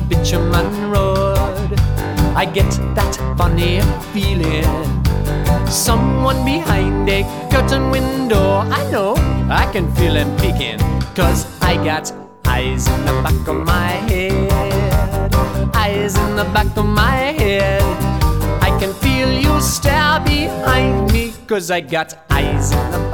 bitumen road. I get that funny feeling, someone behind a curtain window. I know, I can feel him peeking, 'cause I got eyes in the back of my head. Eyes in the back of my head. I can feel you stare behind me, 'cause I got eyes in the back